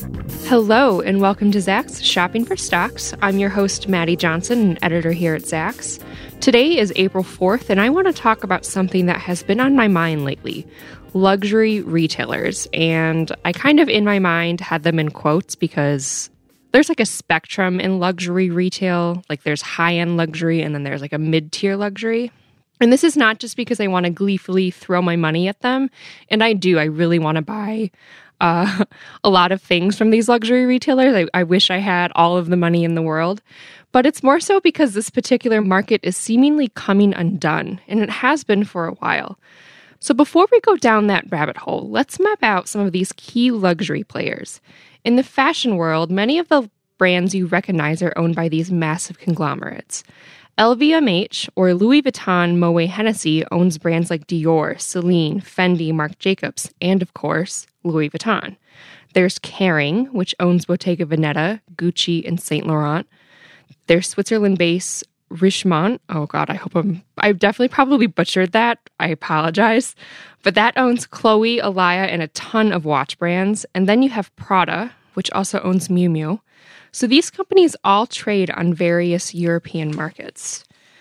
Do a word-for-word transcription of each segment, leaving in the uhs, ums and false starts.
Hello, and welcome to Zacks Shopping for Stocks. I'm your host, Maddie Johnson, an editor here at Zacks. Today is April fourth, and I want to talk about something that has been on my mind lately, luxury retailers. And I kind of, in my mind, had them in quotes because there's like a spectrum in luxury retail. Like there's high-end luxury, and then there's like a mid-tier luxury. And this is not just because I want to gleefully throw my money at them. And I do. I really want to buy uh, a lot of things from these luxury retailers. I, I wish I had all of the money in the world. But it's more so because this particular market is seemingly coming undone. And it has been for a while. So before we go down that rabbit hole, let's map out some of these key luxury players. In the fashion world, many of the brands you recognize are owned by these massive conglomerates. L V M H, or Louis Vuitton Moet Hennessy, owns brands like Dior, Celine, Fendi, Marc Jacobs, and of course, Louis Vuitton. There's Kering, which owns Bottega Veneta, Gucci, and Saint Laurent. There's Switzerland-based Richemont. Oh God, I hope I'm, I've definitely probably butchered that. I apologize. But that owns Chloe, Alaïa, and a ton of watch brands. And then you have Prada, which also owns Miu Miu. So these companies all trade on various European markets.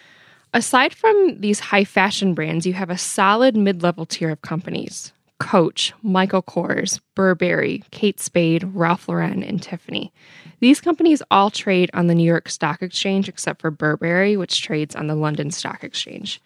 Aside from these high fashion brands, you have a solid mid-level tier of companies. Coach, Michael Kors, Burberry, Kate Spade, Ralph Lauren, and Tiffany. These companies all trade on the New York Stock Exchange except for Burberry, which trades on the London Stock Exchange.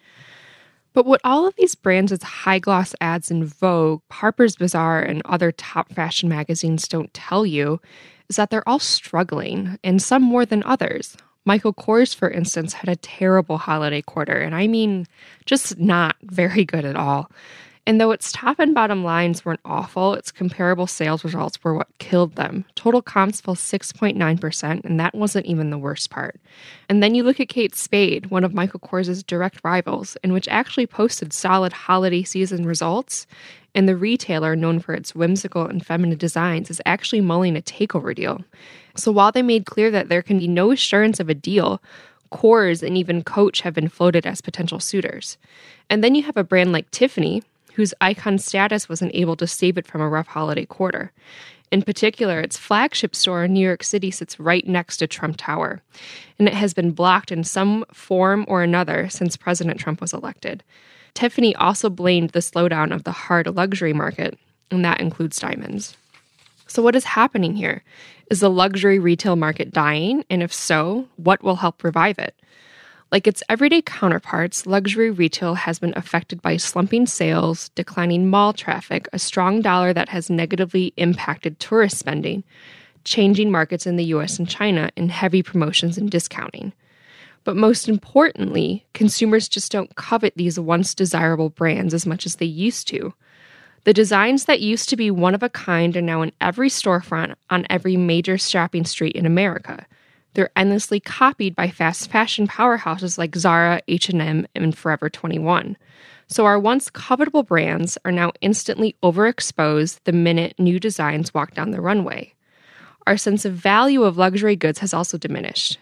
But what all of these brands' high-gloss ads in Vogue, Harper's Bazaar, and other top fashion magazines don't tell you is that they're all struggling, and some more than others. Michael Kors, for instance, had a terrible holiday quarter, and I mean just not very good at all. And though its top and bottom lines weren't awful, its comparable sales results were what killed them. Total comps fell six point nine percent, and that wasn't even the worst part. And then you look at Kate Spade, one of Michael Kors' direct rivals, and which actually posted solid holiday season results, and the retailer, known for its whimsical and feminine designs, is actually mulling a takeover deal. So while they made clear that there can be no assurance of a deal, Kors and even Coach have been floated as potential suitors. And then you have a brand like Tiffany, whose icon status wasn't able to save it from a rough holiday quarter. In particular, its flagship store in New York City sits right next to Trump Tower, and it has been blocked in some form or another since President Trump was elected. Tiffany also blamed the slowdown of the hard luxury market, and that includes diamonds. So what is happening here? Is the luxury retail market dying? And if so, what will help revive it? Like its everyday counterparts, luxury retail has been affected by slumping sales, declining mall traffic, a strong dollar that has negatively impacted tourist spending, changing markets in the U S and China, and heavy promotions and discounting. But most importantly, consumers just don't covet these once desirable brands as much as they used to. The designs that used to be one of a kind are now in every storefront on every major shopping street in America. They're endlessly copied by fast fashion powerhouses like Zara, H and M, and Forever twenty-one. So our once covetable brands are now instantly overexposed the minute new designs walk down the runway. Our sense of value of luxury goods has also diminished.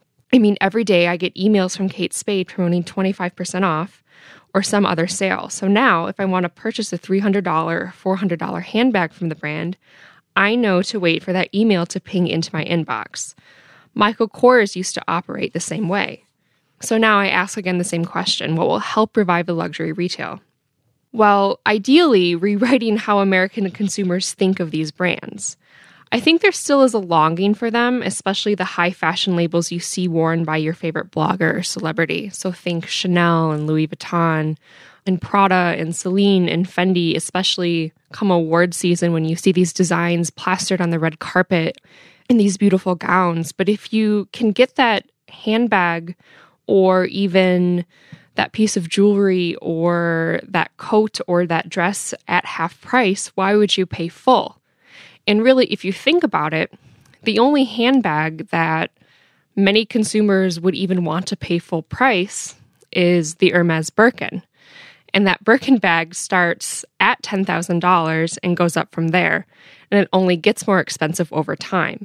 I mean, every day I get emails from Kate Spade promoting twenty-five percent off or some other sale. So now if I want to purchase a three hundred dollars or four hundred dollars handbag from the brand, I know to wait for that email to ping into my inbox. Michael Kors used to operate the same way. So now I ask again the same question: what will help revive the luxury retail? Well, ideally, rewriting how American consumers think of these brands. I think there still is a longing for them, especially the high fashion labels you see worn by your favorite blogger or celebrity. So think Chanel and Louis Vuitton and Prada and Celine and Fendi, especially come award season when you see these designs plastered on the red carpet in these beautiful gowns. But if you can get that handbag or even that piece of jewelry or that coat or that dress at half price, why would you pay full? And really, if you think about it, the only handbag that many consumers would even want to pay full price is the Hermes Birkin. And that Birkin bag starts at ten thousand dollars and goes up from there. And it only gets more expensive over time.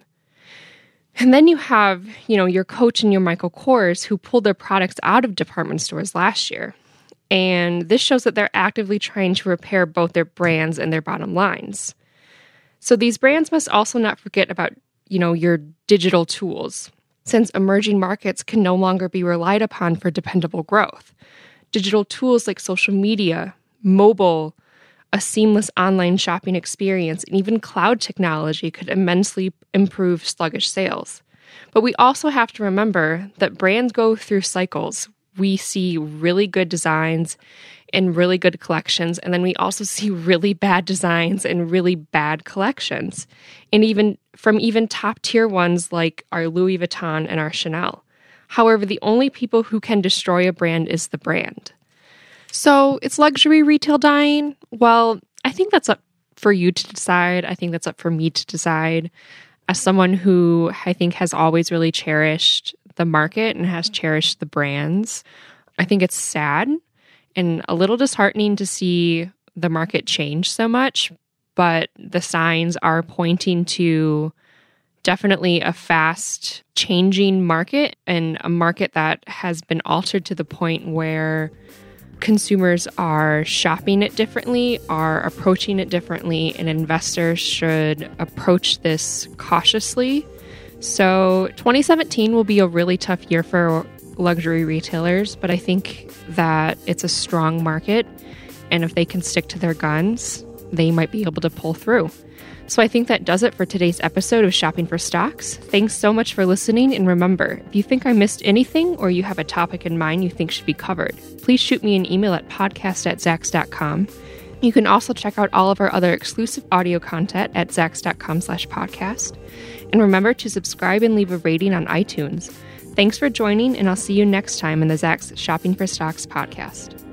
And then you have, you know, your Coach and your Michael Kors who pulled their products out of department stores last year. And this shows that they're actively trying to repair both their brands and their bottom lines. So these brands must also not forget about, you know, your digital tools, since emerging markets can no longer be relied upon for dependable growth. Digital tools like social media, mobile, a seamless online shopping experience, and even cloud technology could immensely improve sluggish sales. But we also have to remember that brands go through cycles. We see really good designs and really good collections, and then we also see really bad designs and really bad collections, and even from even top-tier ones like our Louis Vuitton and our Chanel. However, the only people who can destroy a brand is the brand. So, is luxury retail dying? Well, I think that's up for you to decide. I think that's up for me to decide. As someone who I think has always really cherished the market and has cherished the brands, I think it's sad and a little disheartening to see the market change so much, but the signs are pointing to definitely a fast changing market, and a market that has been altered to the point where consumers are shopping it differently, are approaching it differently, and investors should approach this cautiously. So twenty seventeen will be a really tough year for luxury retailers, but I think that it's a strong market, and if they can stick to their guns, they might be able to pull through. So I think that does it for today's episode of Shopping for Stocks. Thanks so much for listening, and remember, if you think I missed anything or you have a topic in mind you think should be covered, please shoot me an email at podcast at zacks dot com. You can also check out all of our other exclusive audio content at zacks dot com slash podcast. And remember to subscribe and leave a rating on iTunes. Thanks for joining, and I'll see you next time in the Zacks Shopping for Stocks podcast.